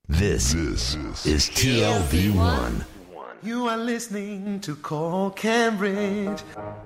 This is TLV1. You are listening to Call Cambridge.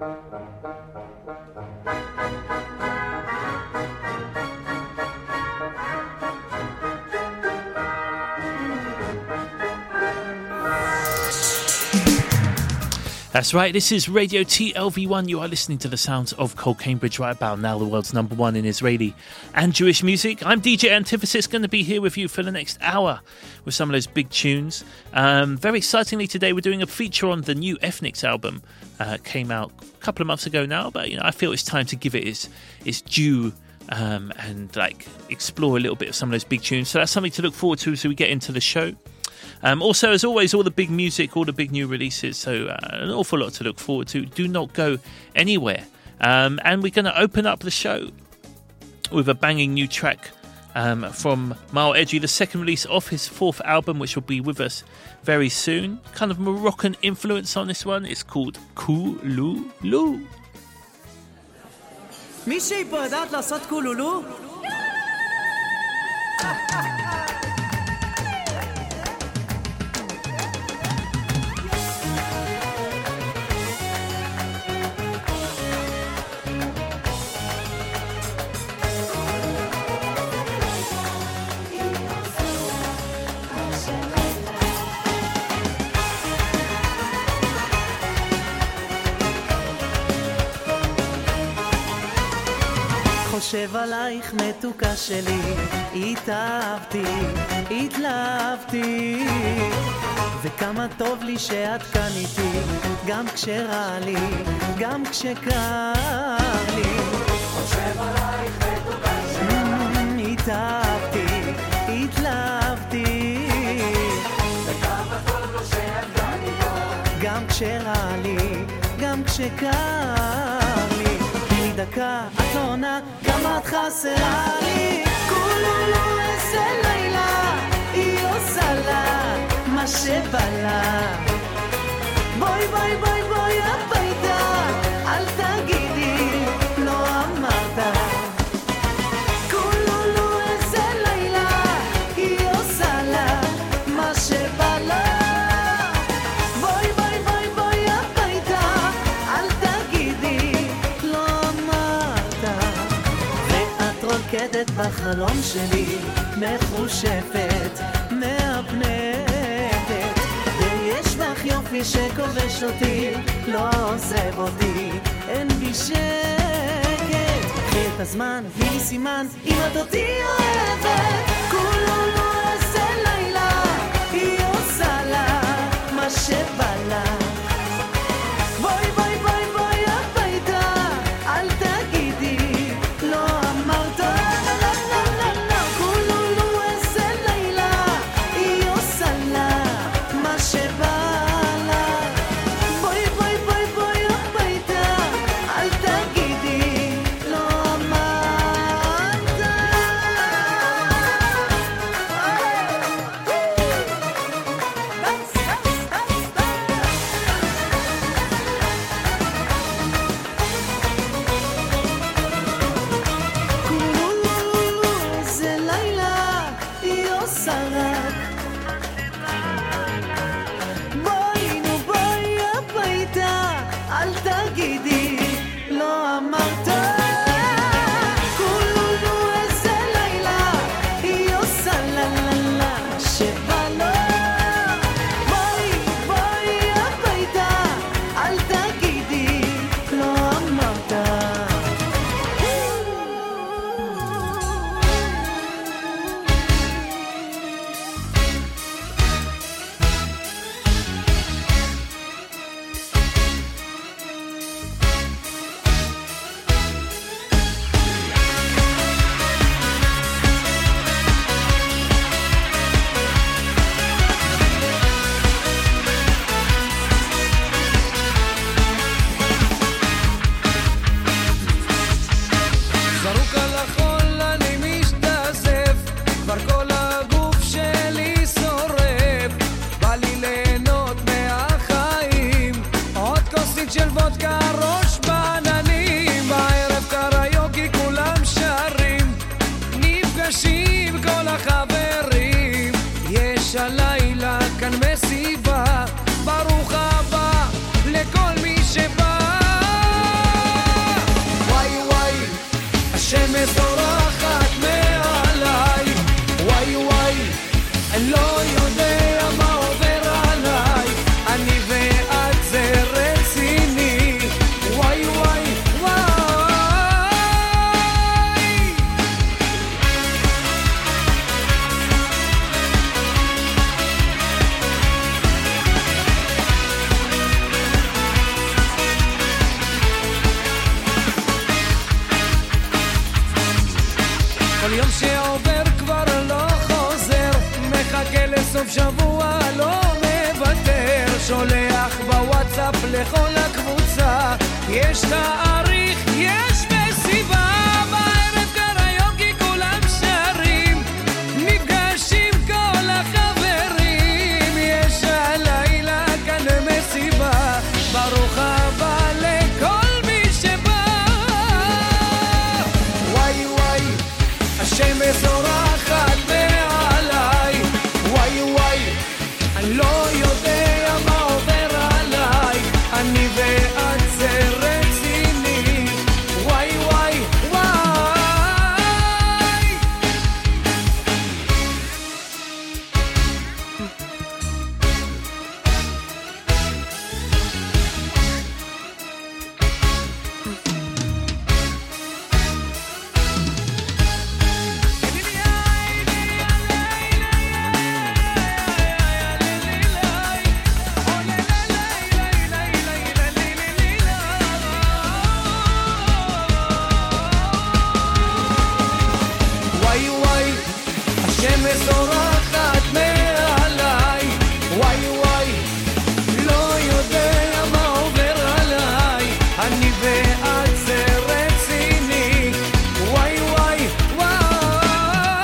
That's right, this is Radio TLV1. You are listening to the sounds of Cole Cambridge right about now, the world's number one in Israeli and Jewish music. I'm DJ Antithesis, going to be here with you for the next hour with some of those big tunes. Very excitingly today, we're doing a feature on the new Ethnics album. Came out a couple of months ago now, but I feel it's time to give it its due and explore a little bit of some of those big tunes. So that's something to look forward to as we get into the show. Also, as always, all the big music, all the big new releases, so an awful lot to look forward to. Do not go anywhere. And we're going to open up the show with a banging new track from Maor Edri, the second release of his fourth album, which will be with us very soon. Kind of Moroccan influence on this one. It's called Kululu. מישהי פה יודעת לעשות קולולו? חושב עלייך מתוקה שלי, התאהבתי, התלהבתי, וכמה טוב לי שאת כאן איתי, גם כשרע לי, גם כשקר לי. חושב עלייך מתוקה שלי, התאהבתי, התלהבתי, וכמה טוב לו שאת כאן איתו, גם כשרע לי, גם כשקר לי. דקה, את לא עונה, כמה את חסרה לי. כולו איזה לילה, היא עושה לה מה שבא לה. בואי בואי בואי בואי הביתה, אל תגידי, לא אמרת. כולו איזה לילה, היא עושה לה מה שבא לה. רוקדת בחלום שלי, מחושפת, מהפנטת, ויש לך יופי שכובש אותי, לא עוזב אותי, אין בי שקט. קחי את הזמן, תני סימן, אם את אותי אוהבת. כולו לא איזה לילה, היא עושה לה מה שבא לה. בואי בואי בואי בואי הביתה, אל תגידי, לא אמרת. סוף שבוע לא מוותר, שולח בוואטסאפ לכל הקבוצה, יש תאריך, יש מסיבה, בערב קריוקי כולם שרים, נפגשים כל החברים, יש הלילה כאן מסיבה, ברוך הבא לכל מי שבא. וואי וואי, השמש זורחת מעליי, וואי וואי, אני לא יודע מה עובר עליי, אני ואת זה רציני, וואי וואי וואי. וואי וואי, השמש זורחת מעליי, וואי וואי, לא יודע מה עובר עליי, אני ואת זה רציני, וואי וואי וואי.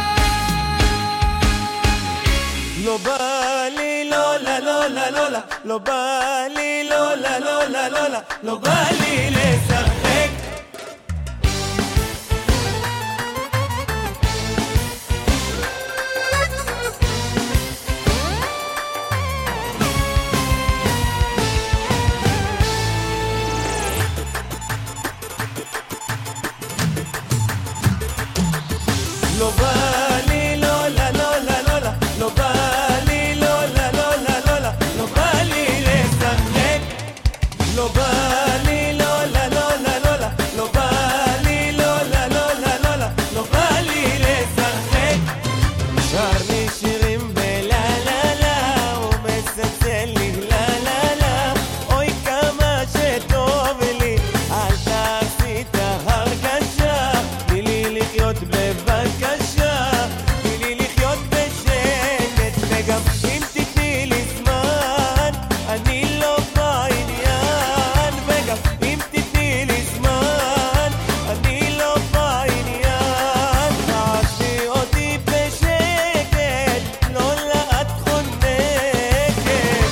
לא בא לי לא לה לא לה לא לה, לא בא לי לא לה לא לה לא לה, לא בא לי לשחק. לא בא לי לא לה לא לה לא לה, לא בא לי לא לה לא לה לא לה, לא בא לי לשחק. לא בא לי לא לה לא לה לא לה, לא בא לי לא לה לא לה לא לה, לא בא לי לשחק. שר לי שירים בלה לה לה, הוא מסצל לי לה לה לה, אוי כמה שטוב לי, אל תעשי את ההרגשה, תני לי לחיות בבקשה, תני לי לחיות בשקט, וגם אם תתני לי זמן, אני לא בעניין, וגם אם תתני לי זמן, אני לא בעניין, תעשי אותי בשקט, לא לאט חונקת.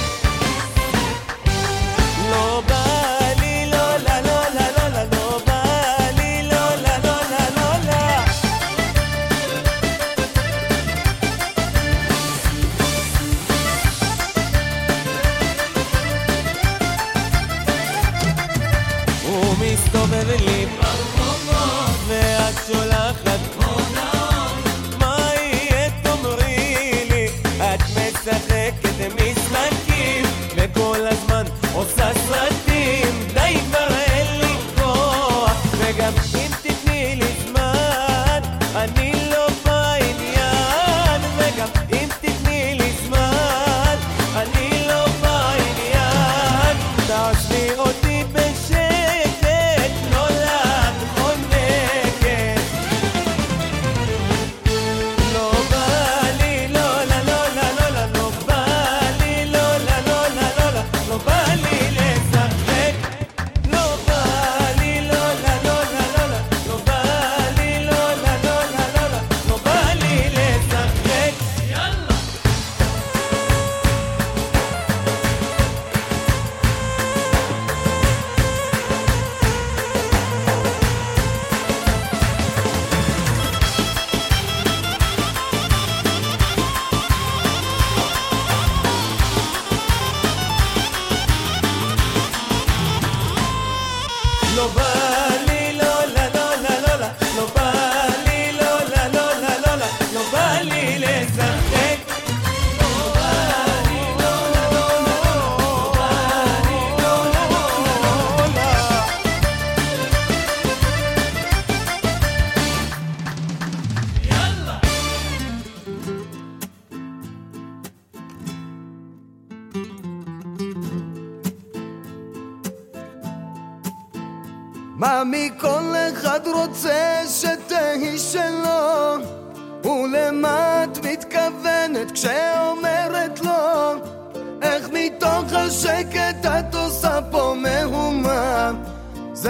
לא בא לי לא לה לא לה לא לה, לא בא לי לא לה לא לה לא לה. הוא מסתובב לי ברחובות ואת שולחת הודעות, מה יהיה תאמרי לי, את משחקת משחקים וכל הזמן עושה סרטים, די כבר אין לי כוח, וגם אם תתני לי זמן, אני לא בעניין, וגם אם תתני לי זמן, אני לא בעניין, תעשי אותי בשקט, לא לאט חונקת. לא בא לי לא לה לא לה לא לה, לא בא לי לא לה לא לה לא לה, לא בא לי לשחק. לא בא לי לא לה לא לה לא לה, לא בא לי לא לה לא לה לא לה, לא בא לי לשחק. יאללה. לא בא לי לא לה לא לה לא לה, לא בא לי לא לה לא לה לא לה, לא בא לי לשחק. לא בא לי לא לה לא לה, לא בא לי לא לה לא לה. יאללה. מה מכל אחד רוצה שתהי שלו, ולמה את מתכוונת כשאומרת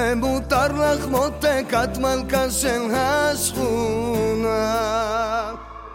זה מותר לך מותק, את מלכה של השכונה.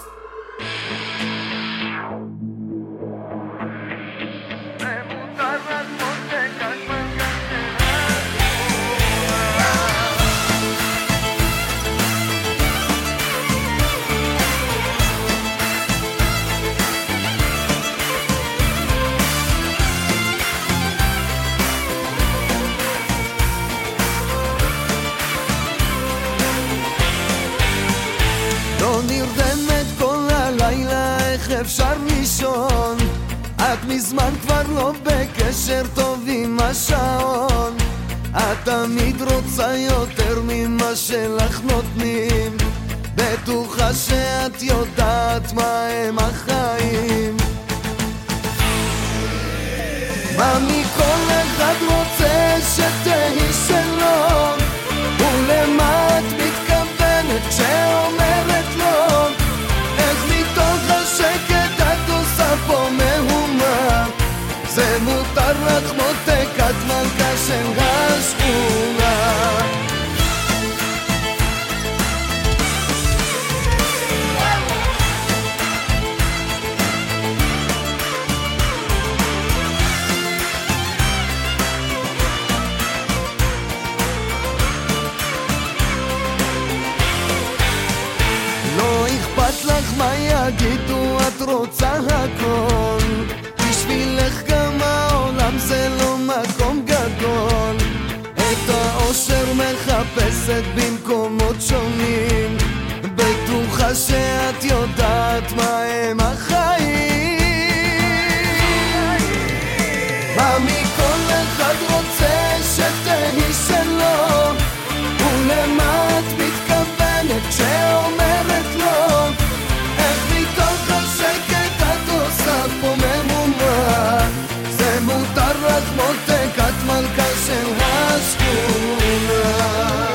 אפשר לישון, את מזמן כבר לא בקשר טוב עם השעון, את תמיד רוצה יותר ממה שלך נותנים, בטוחה שאת יודעת מה הם החיים. מה מכל אחד רוצה שתהי שלו, ולמה את מתכוונת כשאומרת לא, איך מתוך השקט את עושה פה מהומה, זה מותר לך מותק, את מלכה של השכונה. מה יגידו, את רוצה הכל, בשבילך גם העולם זה לא מקום גדול, את האושר מחפשת במקומות שונים, בטוחה שאת יודעת מה הם החיים. מה מכל אחד רוצה שתהי שלו, ולמה את מתכוונת כשאומרת לא, מתוך השקט את עושה פה מהומה, זה מותר לך מותק, את מלכה של השכונה.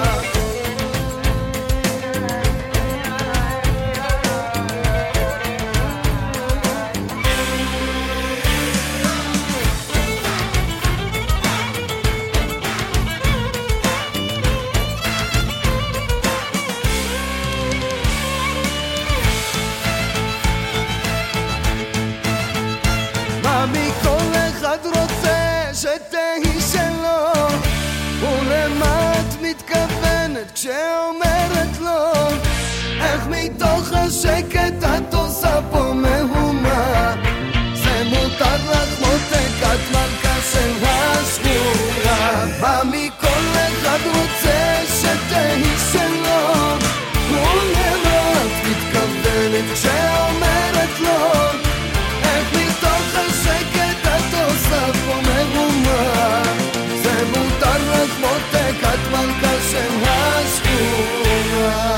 שתהי שלו, ולמה את מתכוונת כשאומרת לו, איך מתוך השקט את עושה פה מהומה, זה מותר לך מותק, את מלכה של השכונה. מה מכל אחד רוצה שתהי שלו, ולמה את מתכוונת כשאומרת לו, איך מתוך השקט את עושה פה מהומה, זה מותר לך מותק, את מלכה של השכונה.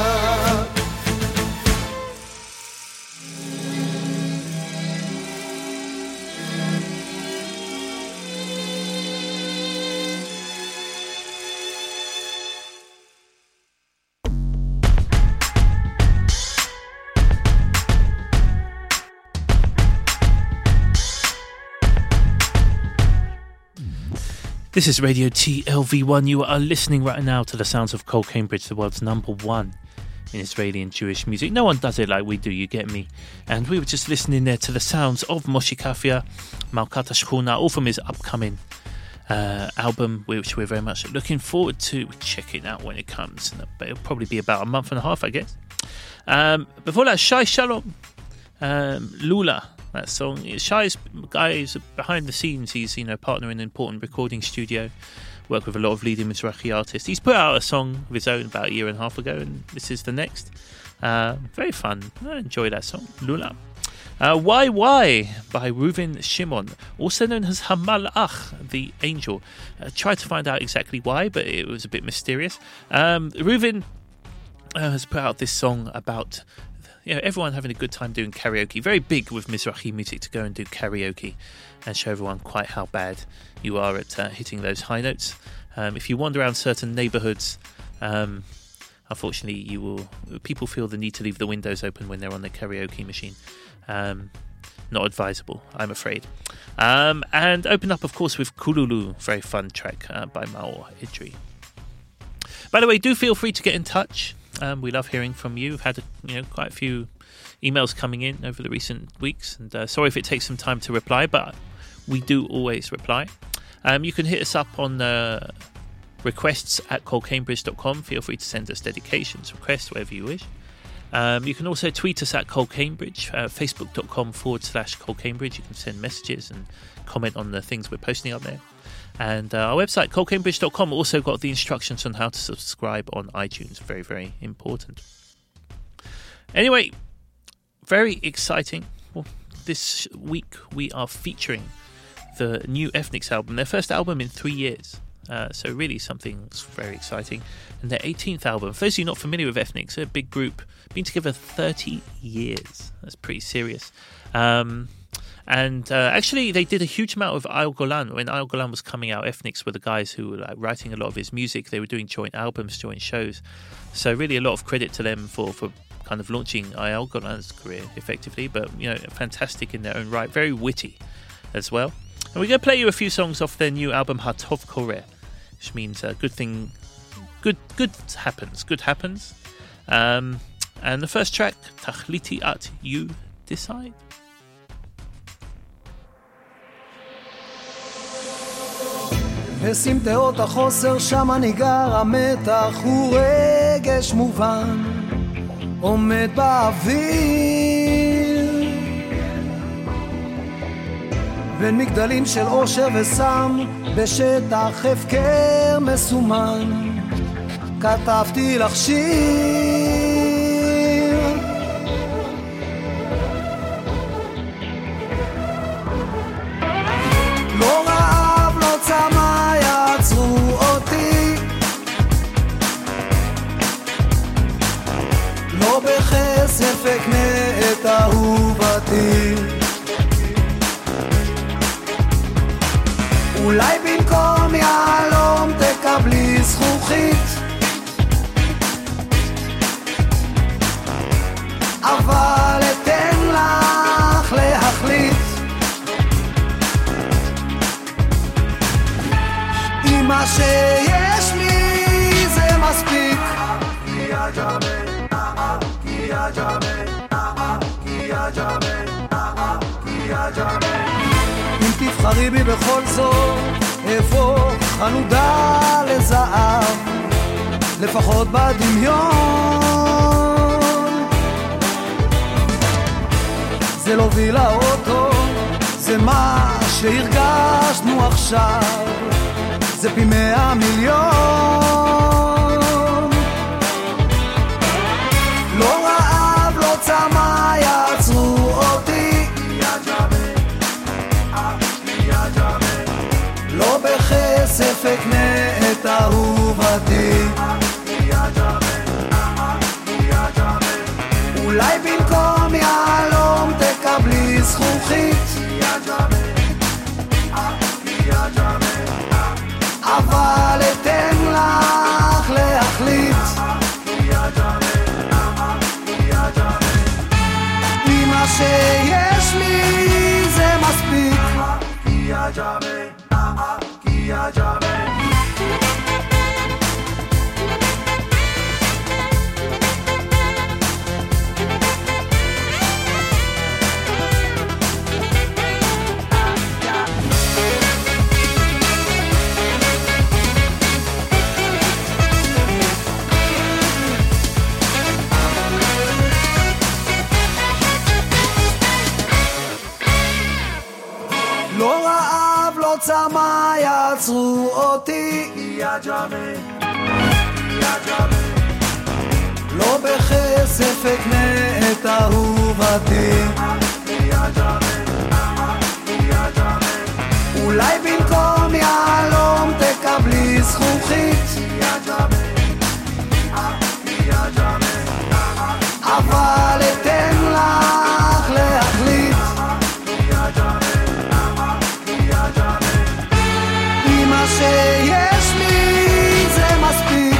This is Radio TLV1. You are listening right now to the sounds of Cole Cambridge, the world's #1 in Israeli and Jewish music. No one does it like we do, you get me. And we were just listening there to the sounds of Moshe Kafia, Malkat HaShchuna, all from his upcoming album, which we're very much looking forward to checking out when it comes. It'll probably be about a month and a half, I guess. Before that, Shai Shalom, Lula. That song. Shai's guy is behind the scenes. He's partner in an important recording studio. Worked with a lot of leading Mizrahi artists. He's put out a song of his own about a year and a half ago, and this is the next. Very fun. I enjoy that song. Lula. Why by Reuven Shimon, also known as Hamalach, the angel. Tried to find out exactly why, but it was a bit mysterious. Reuven has put out this song about everyone having a good time doing karaoke. Very big with Mizrahi music to go and do karaoke and show everyone quite how bad you are at hitting those high notes. If you wander around certain neighbourhoods, unfortunately, people feel the need to leave the windows open when they're on their karaoke machine. Not advisable, I'm afraid. And open up, of course, with Kululu, very fun track by Maor Idri. By the way, do feel free to get in touch. We love hearing from you. We've had quite a few emails coming in over the recent weeks, and sorry if it takes some time to reply, but we do always reply. You can hit us up on requests@colecambridge.com. Feel free to send us dedications, requests, whatever you wish. You can also tweet us at colecambridge, facebook.com/colecambridge. You can send messages and comment on the things we're posting up there. And our website, colecambridge.com, also got the instructions on how to subscribe on iTunes. Very, very important. Anyway, very exciting. Well, this week we are featuring the new Ethnics album, their first album in 3 years. So really something very exciting. And their 18th album. For those of you not familiar with Ethnics, they're a big group, been together 30 years. That's pretty serious. Actually, they did a huge amount of Ayal Golan. When Ayal Golan was coming out, Ethnics were the guys who were writing a lot of his music. They were doing joint albums, joint shows. So really a lot of credit to them for kind of launching Ayal Golan's career effectively. But, fantastic in their own right. Very witty as well. And we're going to play you a few songs off their new album, Hatov Koreh, which means good happens. And the first track, Tachliti At, You Decide. בסמטאות החוסר שם ניגר המתח הוא רגש מובן עומד באוויר בין מגדלים של אושר וסם בשטח הפקר מסומן כתבתי לך שיר לא רעב לא צמא יעצרו אותי לא בכסף אקנה את אהובתי אולי במקום יעלום תקבלי זכוכית אבל אתן לך להחליט אם מה שיש לי זה מספיק אם תבחרי בי בכל זאת אהפוך חנודה לזהב לפחות בדמיון זה לא וילה אוטו זה מה שהרגשנו עכשיו זה פי 100 מיליון לא רעב לא צמא יעצרו אותי לא בכסף אקנה את אהובתי אולי במקום יעלום תקבלי זכוכית אבל אתן לך להחליט אם מה שיש לי זה מספיק לא רעב לא צמא יעצרו אותי לא בכסף אקנה את אהובתי אולי במקום יעלום תקבלי זכוכית אבל אתן לך להחליט אם מה שיש לי זה מספיק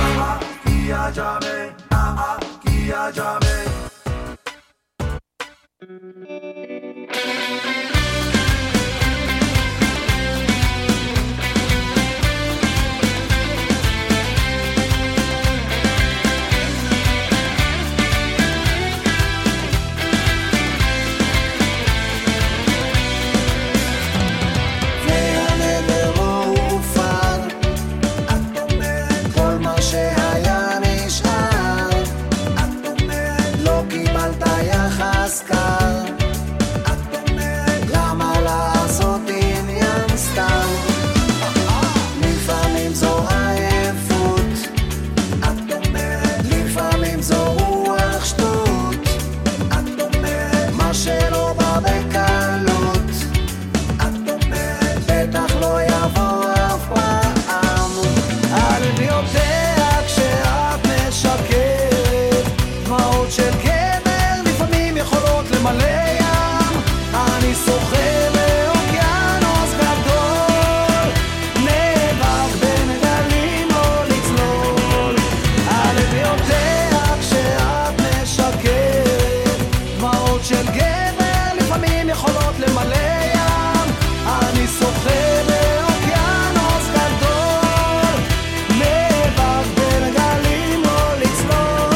יכולות למלא ים, אני שוחה באוקיינוס גדול, נאבק בין גלים לא לצלול.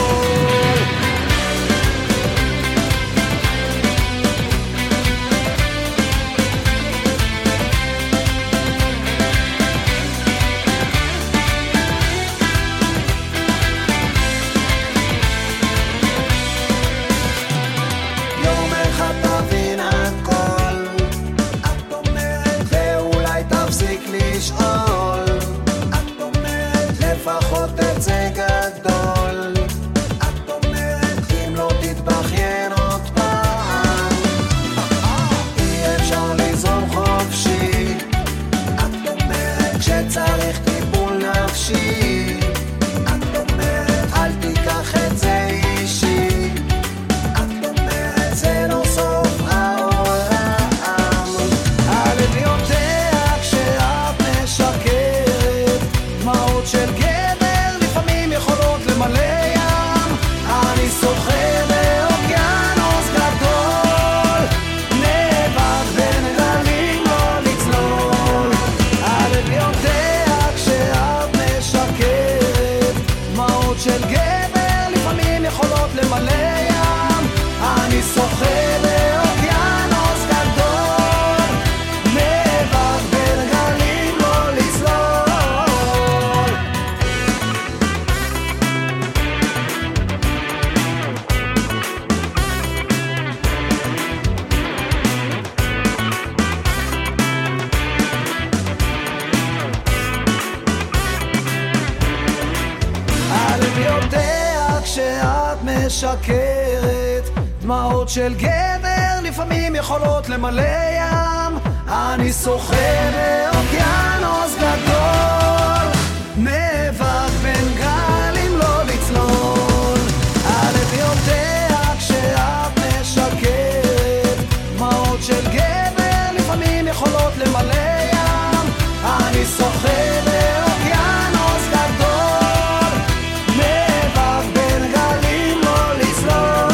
יום אחד תבין הכל, את אומרת ואולי תפסיק לשאול, את אומרת לפחות תצא גדול, את אומרת אם לא תתבכיין עוד פעם אי אפשר לזרום חופשי, את אומרת שצריך טיפול נפשי, את אומרת אל תיקח את זה אישי, את אומרת זה לא סוף העולם. הלב יודע כשאת משקרת, דמעות של גבר לפעמים יכולות למלא ים, אני שוחה באוקיינוס גדול, נאבק בין גלים לא לצלול. הלב יודע כשאת משקרת, דמעות של גבר לפעמים יכולות למלא ים, אני שוחה באוקיינוס גדול, נאבק בין גלים לא לצלול. הלב יודע כשאת משקרת, דמעות של גבר לפעמים יכולות למלא ים, אני שוחה באוקיינוס גדול, נאבק בין גלים לא לצלול. הלב יודע כשאת משקרת, דמעות של גבר לפעמים יכולות למלא ים, אני שוחה באוקיינוס גדול, נאבק בין גלים לא לצלול.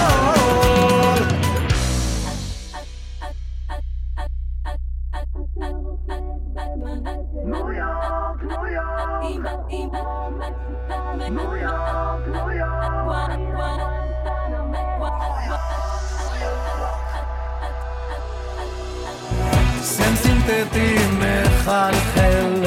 ניו יורק, ניו יורק, ניו יורק, ניו יורק. סם סינתטי מחלחל,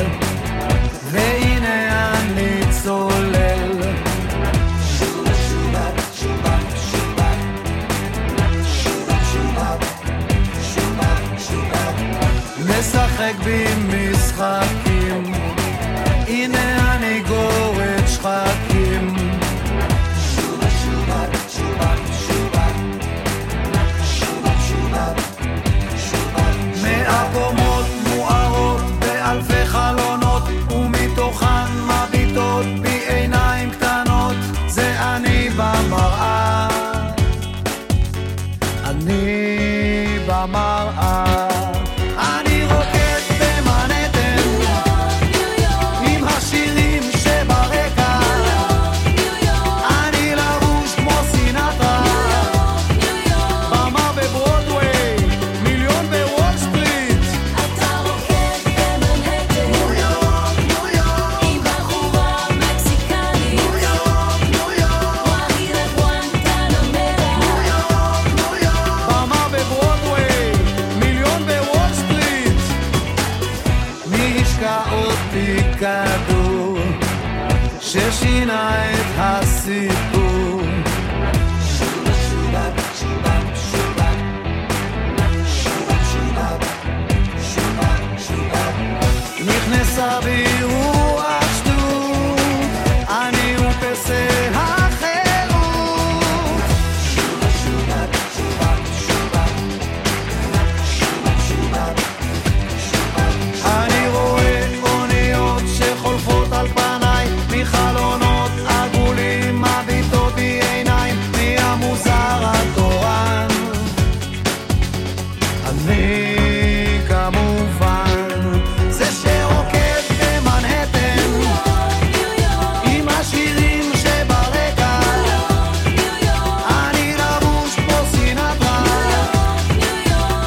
והנה אני צולל. שובה שובה שובה שובה שובה שובה שובה משחק במשחקים, הנה אני גורד שחקים. שובה שובה שובה שובה שובה שובה שובה מאה קומות מוארות באלפי חלונות, ומתוכן מביטות בי עיניים קטנות, זה אני במראה, אני במראה. אני רוקד במנהטן עם השירים שברקע, אני לבוש כמו סינטרה, במה בברודווי, מיליון בוול סטריט. אתה רוקד במנהטן ניו יורק, ניו יורק, עם בחורה מקסיקנית, ניו יורק, ניו יורק, וואהירה גואנטנמרה, ניו יורק, ניו יורק, במה בברודווי, מיליון בוול סטריט. מי השקע אותי כדור ששינה את הסיפור. שובה שובה שובה שובה שובה שובה שובה שובה נכנסה בי רוח שטות, אני ופסי החירות. שובה שובה שובה שובה שובה שובה שובה אני רואה אוניות שחולפות על פניי מחלונות עגולים, מביטות בי עיניים, מי המוזר התורן? אני כמובן זה שרוקד במנהטן עם השירים שברקע, אני לבוש כמו סינטרה,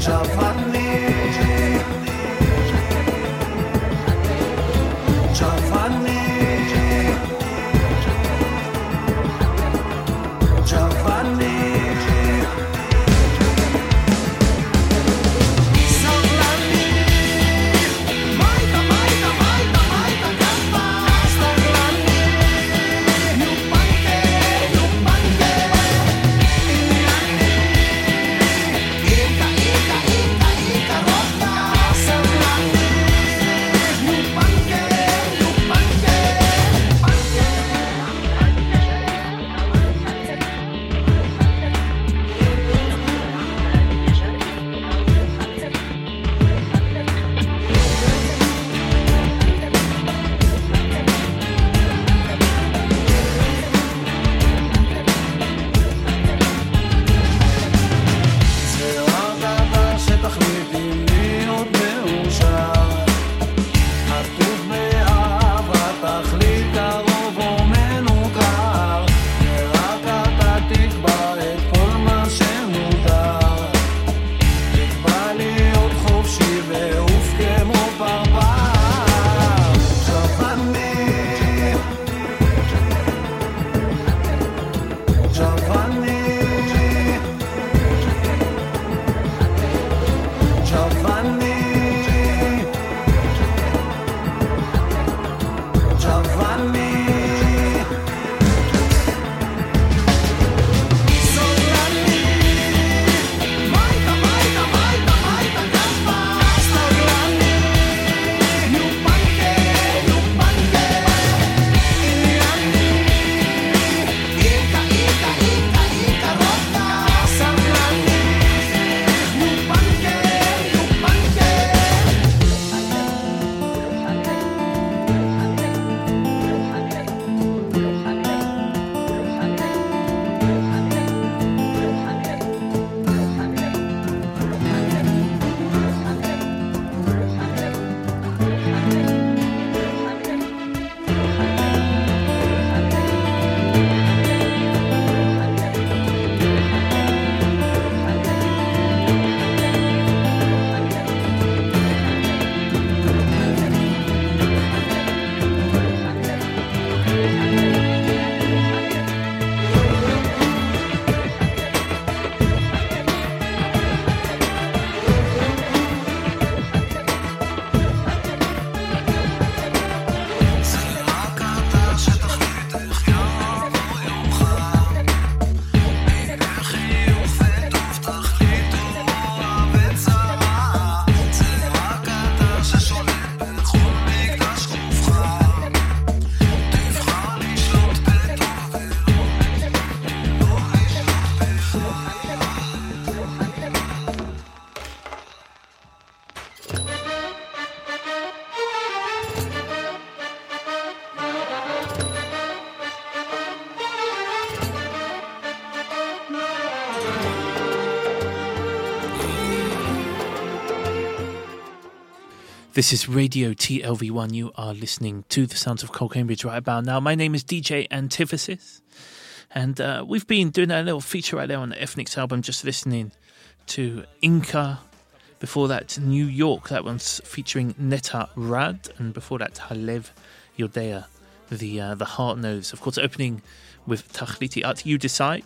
This is Radio TLV1. You are listening to the sounds of Cole Cambridge right about now. My name is DJ Antithesis. And we've been doing a little feature right there on the Ethnics album, just listening to Inca. Before that, New York. That one's featuring Netta Rad. And before that, Halev Yodea, the Heart Knows. Of course, opening with Tachliti At You Decide.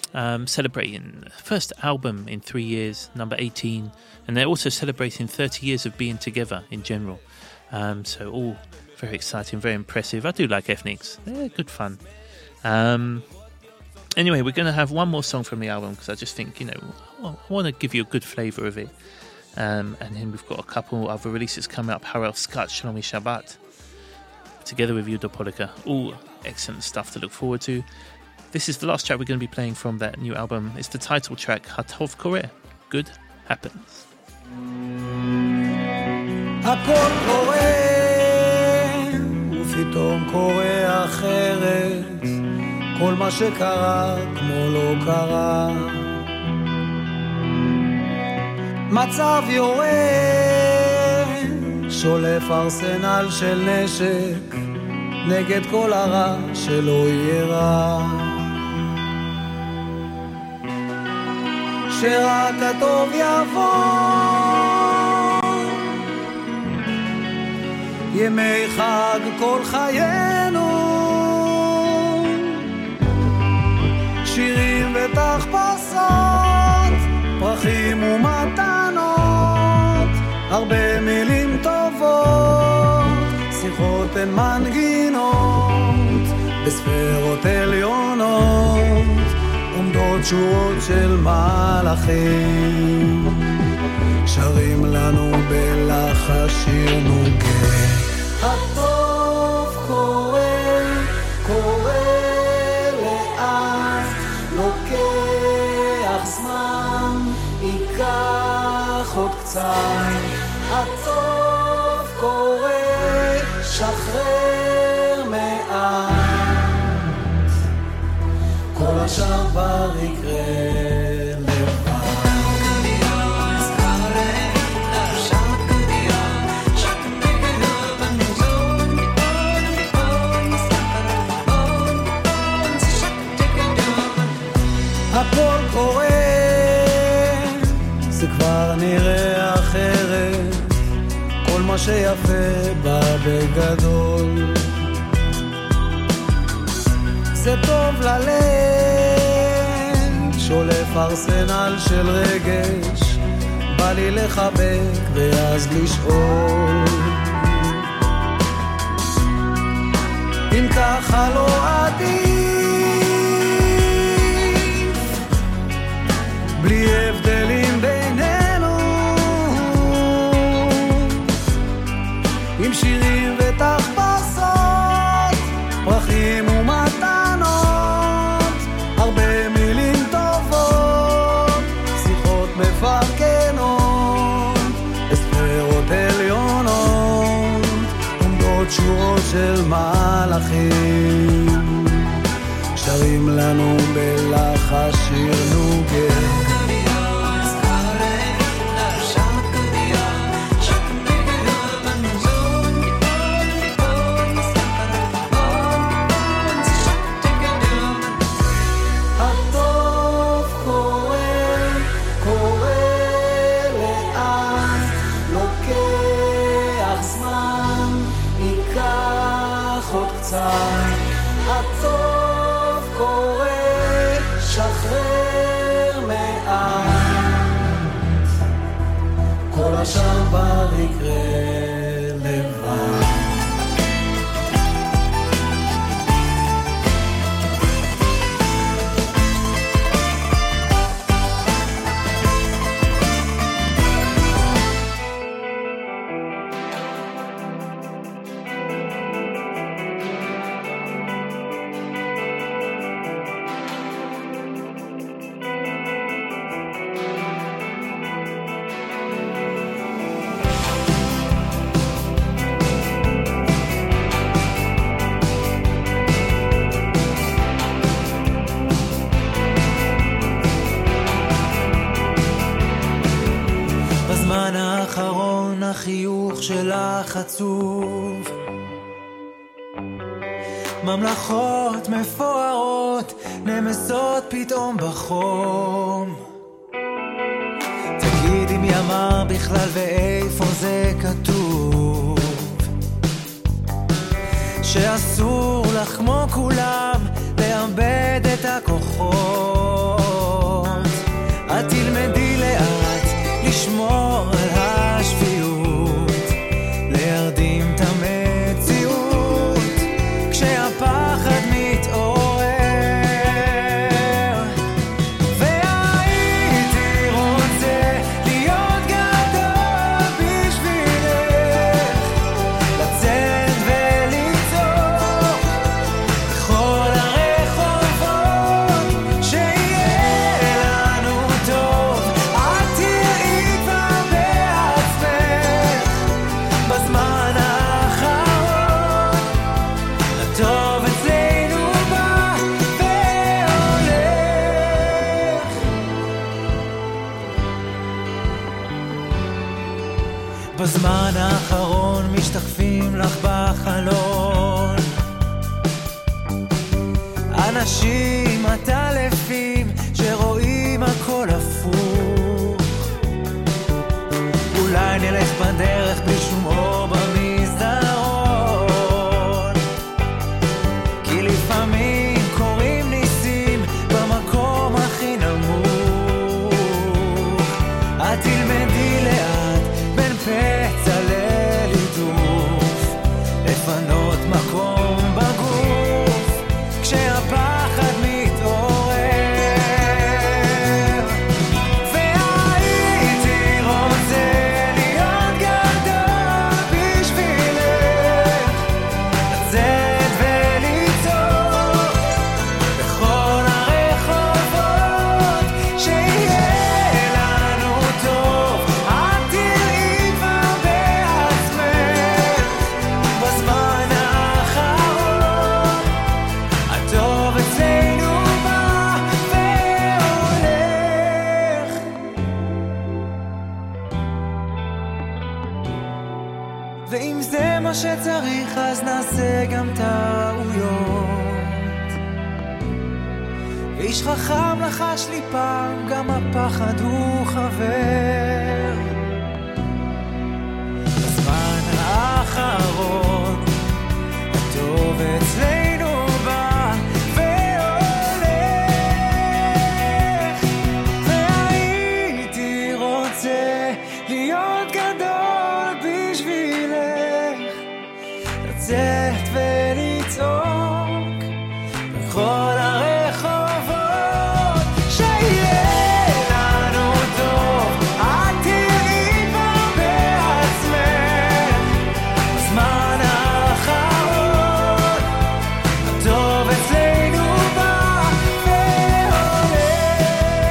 Celebrating first album in 3 years, number 18. And they're also celebrating 30 years of being together in general. So all very exciting, very impressive. I do like Ethnics. They're good fun. Anyway, we're going to have one more song from the album because I just think, I want to give you a good flavour of it. And then we've got a couple other releases coming up. Harel Scott, Shlomi Shabbat, together with Yuda Polika. All excellent stuff to look forward to. This is the last track we're going to be playing from that new album. It's the title track, Hatov Koreh, Good Happens. הכל קורה, ופתאום קורה אחרת, כל מה שקרה כמו לא קרה. מצב יורד, שולף ארסנל של נשק, נגד כל הרע שלא יהיה רע. שרק הטוב יבוא ימי חג כל חיינו, שירים ותחפושות, פרחים ומתנות, הרבה מילים טובות, שיחות הן מנגינות, בספרות עליונות עומדות שורות של מלאכים, שרים לנו בלחש שיר נוגה. הטוב קורה, קורה לאט, לוקח זמן, ייקח עוד קצת. הטוב קורה, שחרר מעט, כל השאר כבר יקרה לבד. הכל קורה, זה כבר נראה אחרת, כל מה שיפה בא בגדול. זה טוב ללב, שולף ארסנל של רגש, בא לי לחבק ואז לשאול, אם ככה לא עדיף, בלי הבדלים בינינו, עם שירים ותחפושות, פרחים ומתנות, הרבה מילים טובות, שיחות מפרגנות, הספרות עליונות, עומדות שורות של מלאכים, שרים לנו בלחש שיר נוגה. הטוב קורה, שחרר מעט, כל השאר כבר יקרה לבד. בזמן האחרון החיוך שלך עצוב, ממלכות מפוארות נמסות פתאום בחום. תגידי מי אמר בכלל ואיפה זה כתוב, שאסור לך כמו כולם לאבד את הכוחות. את תלמדי לאט לשמור על השפיות, להרדים את המציאות כשהפחד מתעורר. והייתי רוצה להיות גדול בשבילך, לצאת וליצור בכל הרחובות, שיהיה לנו טוב. את תראי כבר בעצמך בזמן האחרון, הטוב אצלנו בא והולך. בזמן האחרון משתקפים לך בחלון אנשים עטלפים שרואים הכל הפוך. אולי נלך בדרך בלי שום אור במסדרון, ואם זה מה שצריך אז נעשה גם טעויות. ואיש חכם לחש לי פעם, גם הפחד הוא חבר. בזמן האחרון הטוב אצלנו בא והולך, והייתי רוצה להיות גדול בשבילך, לצאת ולצעוק בכל הרחובות, שיהיה לנו טוב, אל תראי כבר בעצמך. בזמן האחרון הטוב אצלנו בא והולך.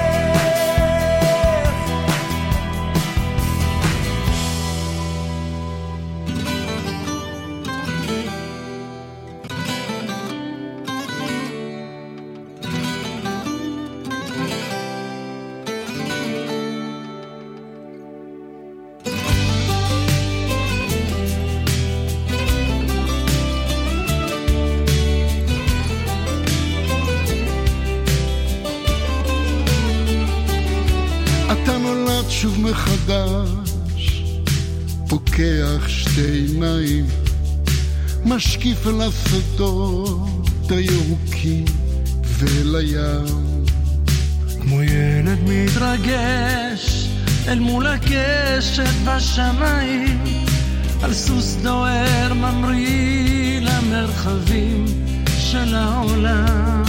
אתה נולד שוב מחדש, פוקח שתי עיניים, משקיף אל השדות הירוקים ואל הים. כמו ילד מתרגש אל מול הקשת בשמיים, על סוס דוהר ממריא למרחבים של העולם.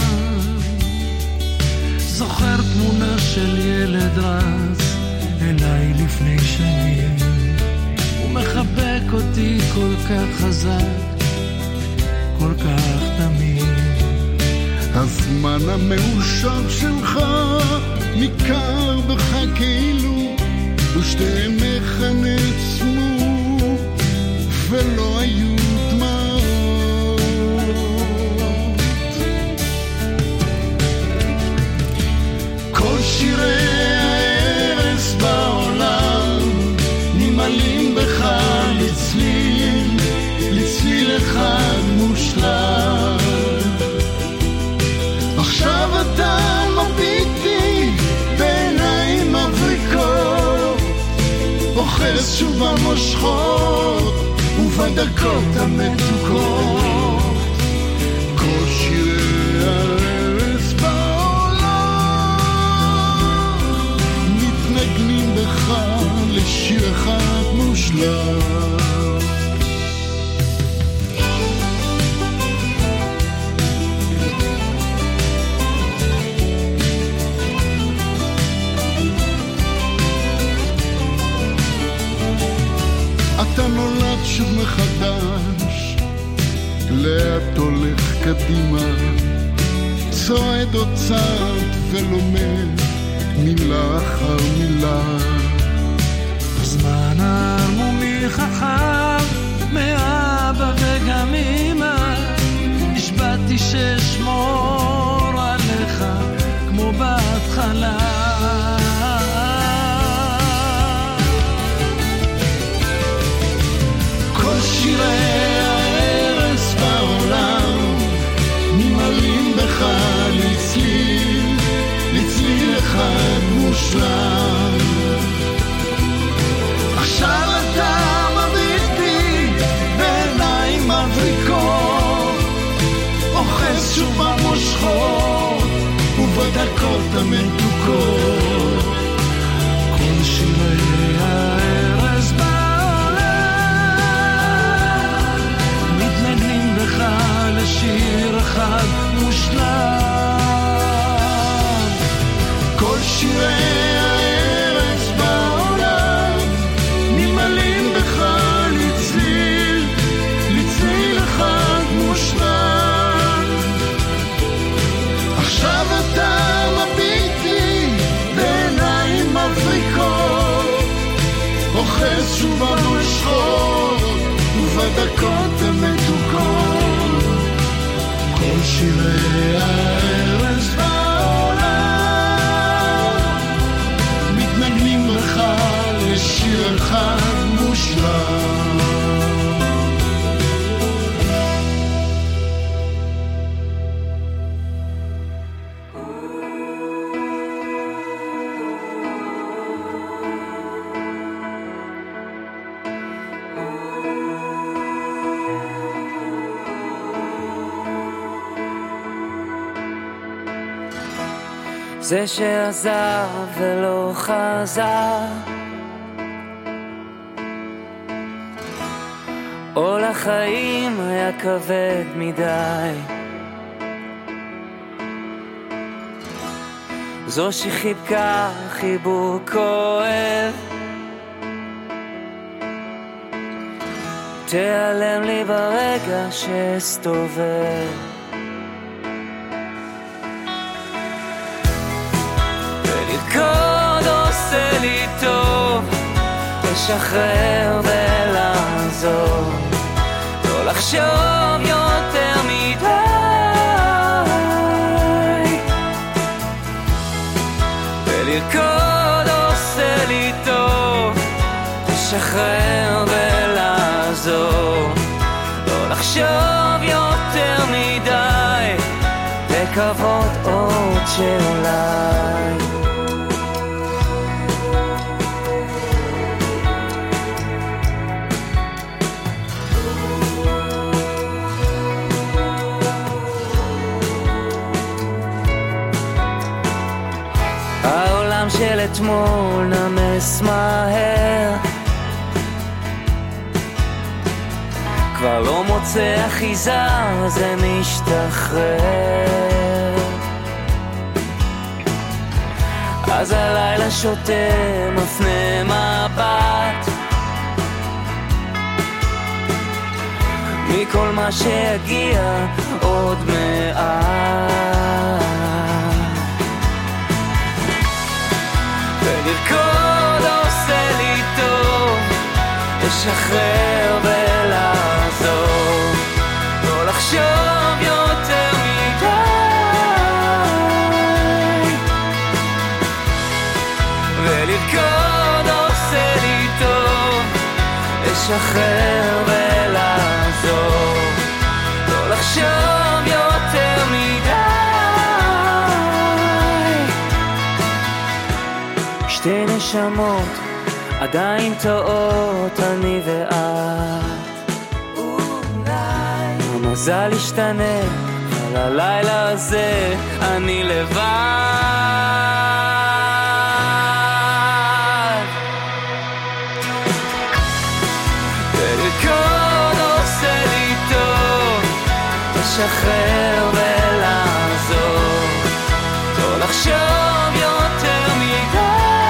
זוכר תמונה של ילד רז אליי לפני שנים, הוא מחבק אותי כל כך חזק, כל כך תמיד. הזמן המאושר שלך ניכר בך כאילו, ושתי עיניך נעצמו ולא היו דמעות. כל שירי הארץ בעולם נמלאים בך לצליל, לצליל אחד מושלם. עכשיו אתה מביט בי בעיניים מבריקות, אוחז שוב במושכות ובדקות המתוקות. כל שירי הארץ בעולם מתנגנים בך לשיר אחד מושלם. אתה נולד שוב מחדש, לאט הולך קדימה, צועד עוד צעד ולומד מילה אחר מילה. בזמן הערמומי חכם מאבא וגם אמא, נשבעתי ששמור עליך כמו בהתחלה. כל שירי הארץ בעולם נמלאים בך לצליל, לצליל אחד מושלם. עכשיו אתה מביט בי בעיניים מבריקות, אוחז שוב במושכות ובדקות המתוקות. כל שירי הארץ לשיר אחד מושלם. כל שירי הארץ בעולם נמלאים בך לצליל, לצליל אחד מושלם. עכשיו אתה מביט בי בעיניים מבריקות, אוחז שוב במושכות ובדקות המתוקות. כל שירי הארץ בעולם מתנגנים לך לשיר אחד מושלם. זה שעזב ולא חזר, עול החיים היה כבד מדי, זו שחיבקה חיבוק כואב, תיעלם לי ברגע שסתובב. ולרקוד עושה לי טוב, לשחרר ולעזור, לא לחשוב יותר מדי. ולרקוד עושה לי טוב, לשחרר ולעזור, לא לחשוב יותר מדי, לקוות עוד שאולי. העולם של אתמול נמס מהר, כבר לא מוצא אחיזה, זה משתחרר. אז הלילה שותה מפנה מבט מכל מה שיגיע עוד מעט, ולרקוד עושה לי טוב, לשחרר ולעזור, לא לחשוב יותר מדי. ולרקוד עושה לי טוב, לשחרר ולעזור, לא לחשוב יותר מדי. שתי נשמות עדיין טועות, אני ואת, אולי המזל ישתנה, אבל הלילה הזה אני לבד. ולרקוד עושה לי טוב, לשחרר ולעזור, לא לחשוב יותר מדי.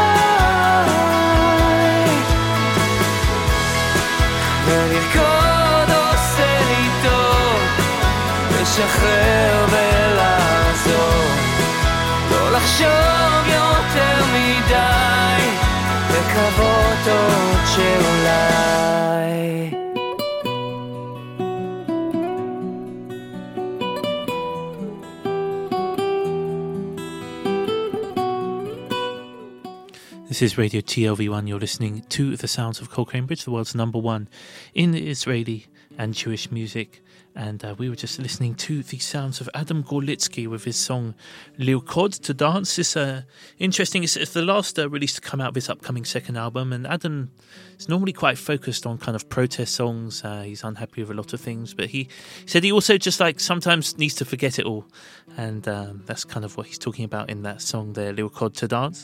ולרקוד עושה לי טוב, לשחרר ולעזור, לא לחשוב יותר מדי, לקוות עוד שאולי. This is Radio TLV1. You're listening to the sounds of Cole Cambridge, the world's #1 in Israeli and Jewish music. And we were just listening to the sounds of Adam Gorlitsky with his song Lirkod, to dance. It's interesting. It's the last release to come out of his upcoming second album. And Adam is normally quite focused on kind of protest songs. He's unhappy with a lot of things. But he said he also just like sometimes needs to forget it all. And that's kind of what he's talking about in that song there, Lirkod, to dance.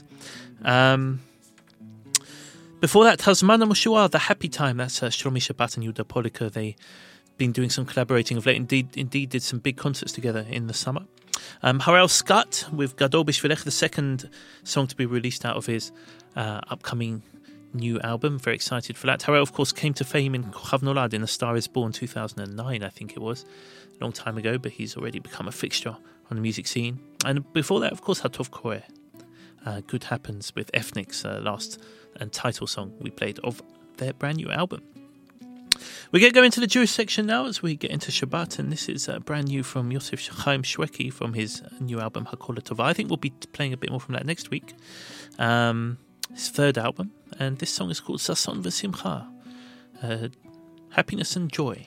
Before that, Hazman Mushua, The Happy Time. That's Shlomi Shabbat and Yuda Polika. They've been doing some collaborating of late. Indeed did some big concerts together in the summer. Harel Scott with Gadol Bishvilech, the second song to be released out of his upcoming new album. Very excited for that. Harel, of course, came to fame in Kochav Nolad in A Star Is Born 2009, I think it was. A long time ago, but he's already become a fixture on the music scene. And before that, of course, Hatov Koreh. Good Happens with Ethnic's last and title song we played of their brand new album. We're going to go into the Jewish section now as we get into Shabbat, and this is brand new from Yosef Chaim Shweki from his new album Hakol Tova. I think we'll be playing a bit more from that next week. His third album, and this song is called Sason V'Simcha, happiness and joy.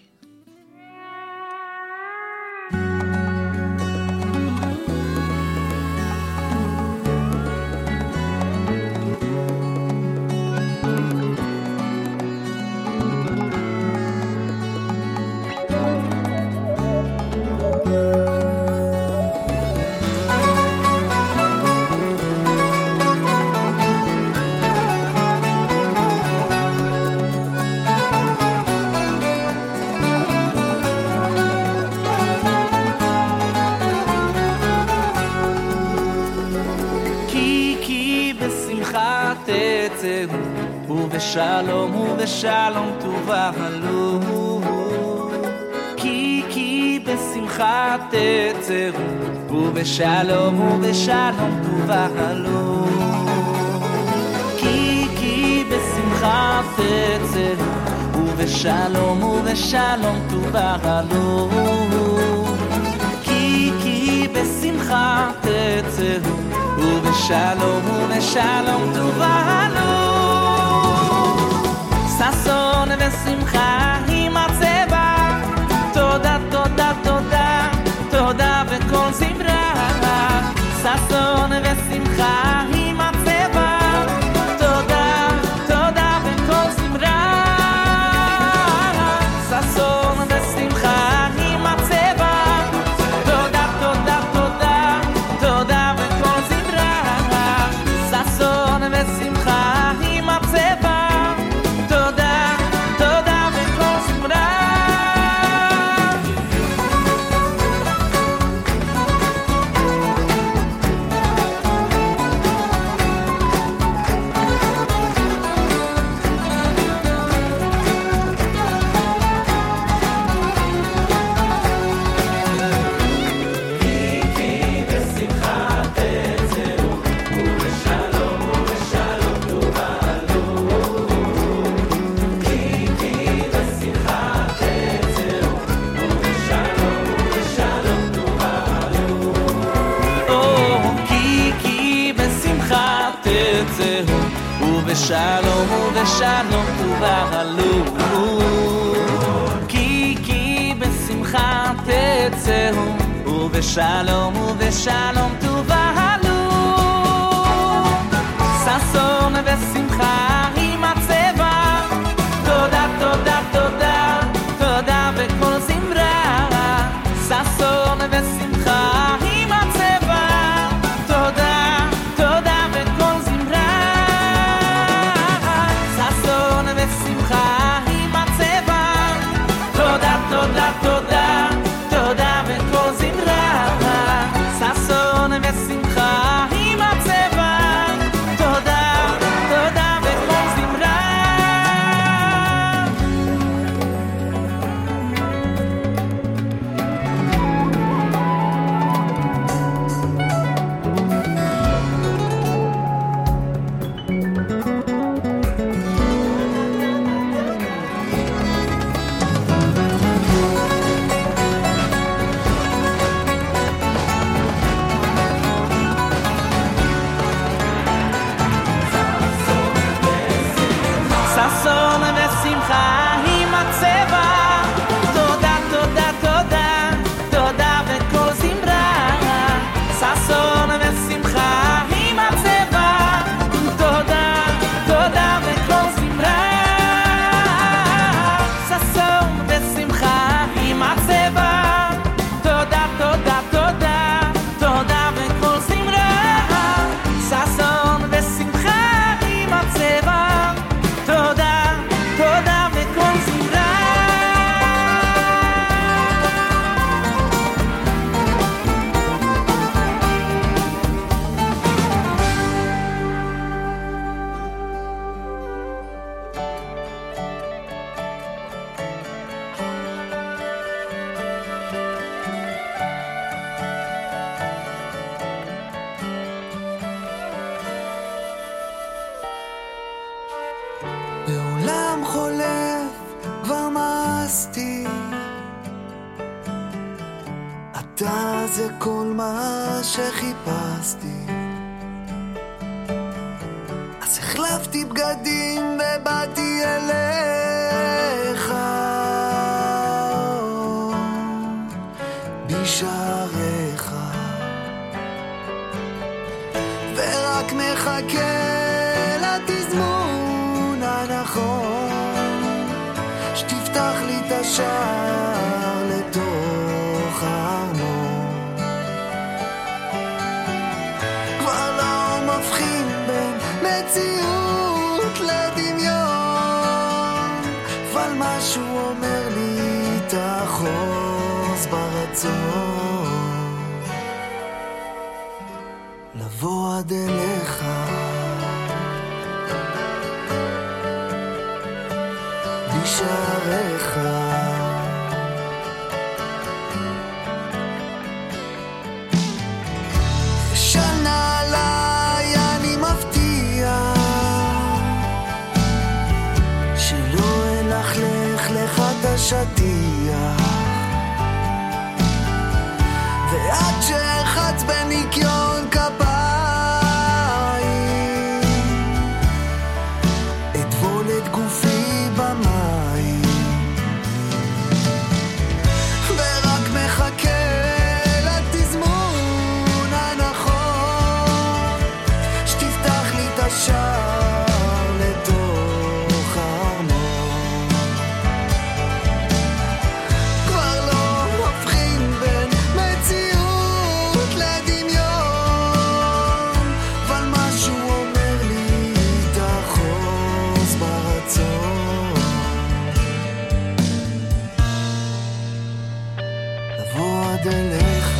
ובשלום ובשלום תובהלו, כי בשמחה תצאו, ובשלום ובשלום תובהלו, כי בשמחה תצאו, ובשלום ובשלום תובהלו, כי בשמחה תצאו, ובשלום ובשלום תובהלו. ששון ושמחה יימצא בה, תודה תודה תודה תודה וכל זמרה. ששון ושמחה יימצא בה, תודה תודה וכל זמרה. ששון ושמחה יימצא בה, תודה תודה תודה תודה וכל זמרה. ששון ושמחה יימצא בה, תודה תודה וכל זמרה. ובשלום ובשלום תובהלו, כי בשמחה תצאו, ובשלום ובשלום תובהלו. ששון ושמחה יימצא בה, תודה תודה תודה תודה וכל זמרה. ששון ושמחה יימצא בה, תודה תודה וכל זמרה. ושמחה יימצא בה, תודה תודה תודה תודה וכל זמרה. ששון ושמחה יימצא בה, תודה תודה וכל זמרה. ששון ושמחה יימצא בה, תודה תודה תודה תודה וכל זמרה. ששון ושמחה יימצא בה, תודה תודה וכל זמרה. ששון ושמחה יימצא בה, תודה תודה תודה תודה וכל זמרה. ששון ושמחה יימצא בה, תודה תודה וכל זמרה. בעולם חולף כבר מאסתי, אתה זה כל מה שחיפשתי. אז החלפתי בגדים ובאתי אליך בשעריך, ורק מחכה לתזמון הנכון שתפתח לי את השער לתוך הארמון. כבר לא מבחין בין מציאות לדמיון, אבל משהו אומר לי תחוז ברצון לבוא עד אליך. בשעריך. שנה עליי אני מבטיח שלא אלכלך לך את השטיח, ועד שרחץ בניקיון כפיים אטבול את גופי במים, ורק מחכה לתזמון הנכון שתפתח לי את השער לתוך הארמון. כבר לא מבחין בין מציאות לדמיון, אבל משהו אומר לי תחוז ברצון לבוא עד אליך.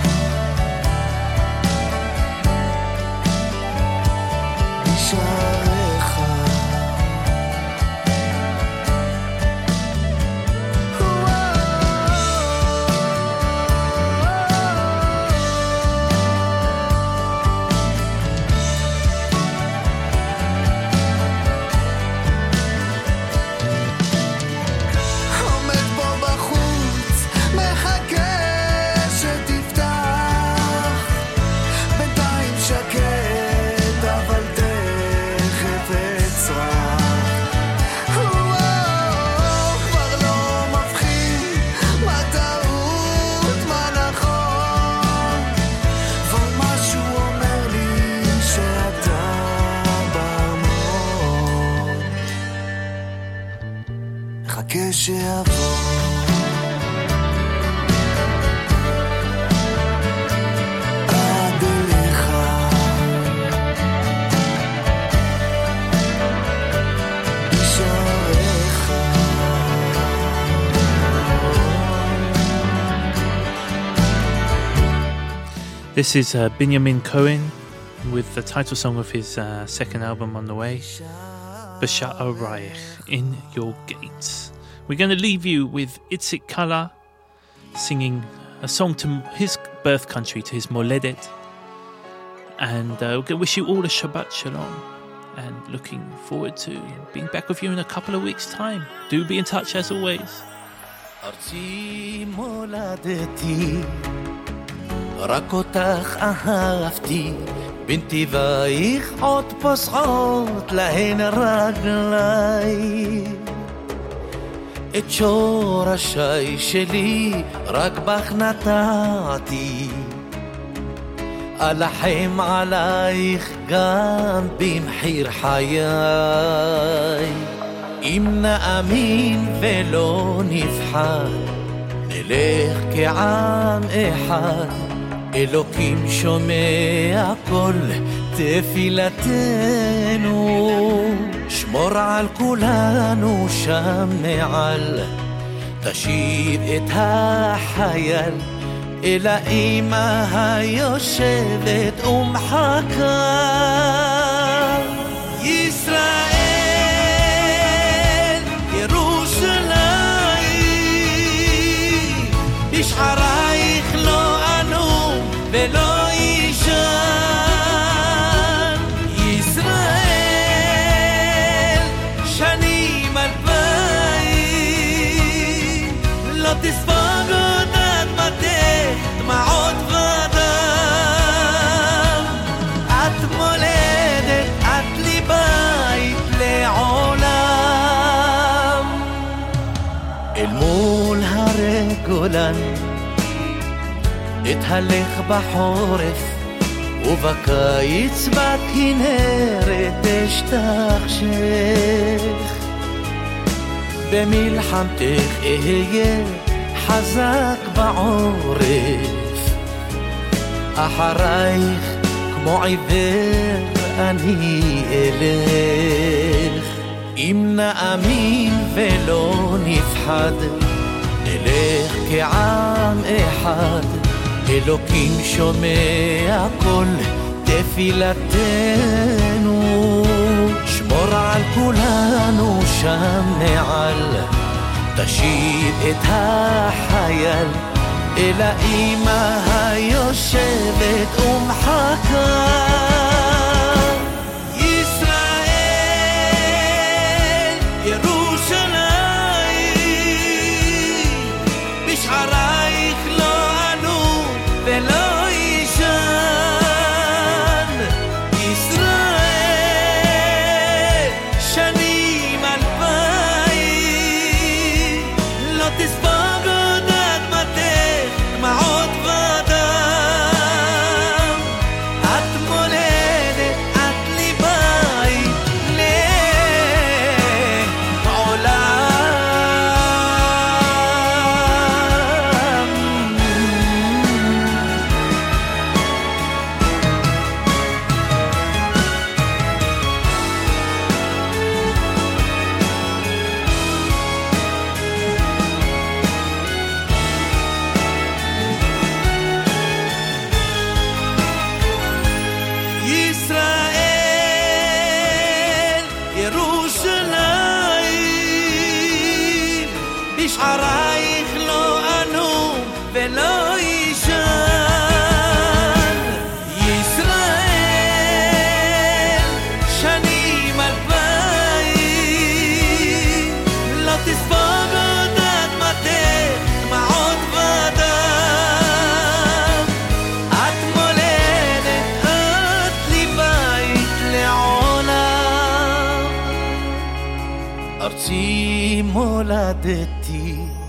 בשעריך עומד פה בחוץ מחכה שתפתח, בינתיים שקט אבל תכף אצרח. כבר לא מבחין מה טעות מה נכון, אבל משהו אומר לי שאתה בארמון, מחכה שיבוא עד אליך. בשעריך This is Binyamin Cohen with the title song of his second album on the way, B'Sha'arayich, In Your Gates. We're going to leave you with Itzik Kala singing a song to his birth country, to his Moledet. And we're going to wish you all a Shabbat Shalom, and looking forward to being back with you in a couple of weeks' time. Do be in touch as always. ארצי מולדתי, רק אותך אהבתי, בנתיבייך עוד פוסעות להן רגליי. את שורשי שלי רק בך נטעתי, אלחם עלייך גם במחיר חיי. אם נאמין ולא נפחד, נלך כעם אחד, אלוקים שומע כל תפילתנו. שמור על כולנו שם מעל, תשיב את החייל אל האמא היושבת ומחכה. ישראל, ירושלים, בשערייך לא אנום ולא אישן. ישראל, שנים 2000, לא תספוג עוד אדמתך דמעות ודם. את מולדת, את לי בית לעולם. אל מול הרי גולן אתהלך בחורף, ובקיץ בכנרת אשתכשך. במלחמתך אהיה חזק בעורף, אחרייך כמו עיוור אני אלך. אם נאמין ולא נפחד, נלך כעם אחד, אלוקים שומע כל תפילתנו. שמור על כולנו שם מעל, תשיב את החייל אל האמא היושבת ומחכה. ישראל, ירושלים, בשערייך לא ענו ולא ישן. ישראל, שנים 2000, לא תספוג עוד אדמתך דמעות ודם. את מולדת, את ליבי לעולם. ישראל, ירושלים, בשערייך לא ענו ולא ישן. ישראל, שנים 2000, לא תספוג עוד אדמתך דמעות ודם. את מולדת, את ליבי לעולם. ארצי מולדתי,